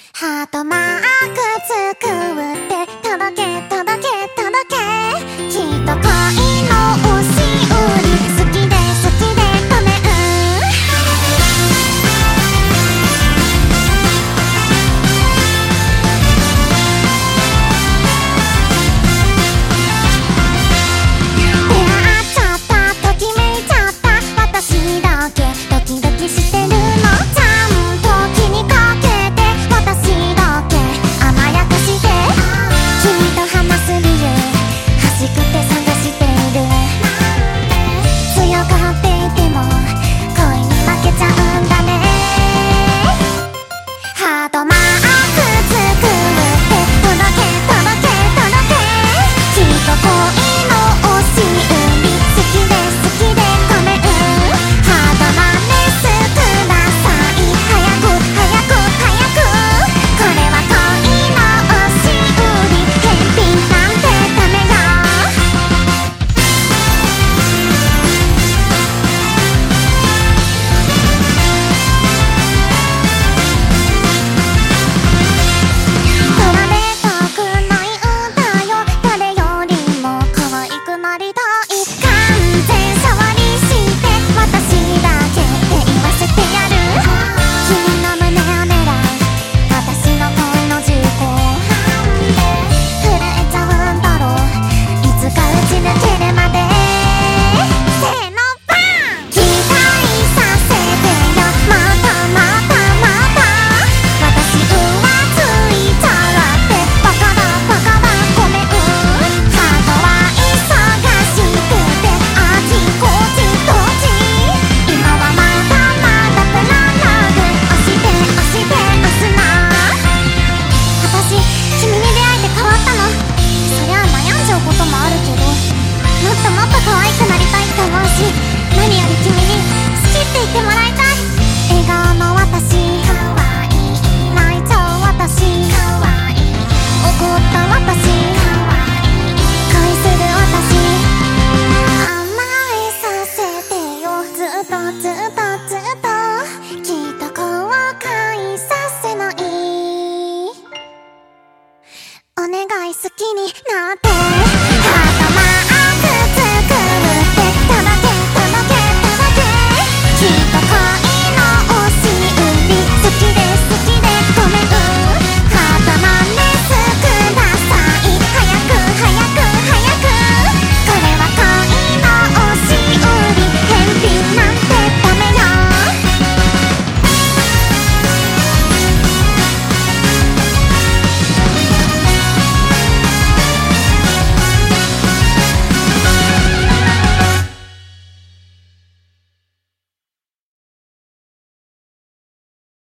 ハートマーク作って届け届け届け、きっと恋の押し売り、好きで好きでごめん。出会っちゃった、ときめいちゃった、私だけドキドキしてるの、ちゃんと気にかけて、私だけ甘やかして、君と話す理由欲しくて探している、強がっていても恋に負けちゃうんだね。ハートマー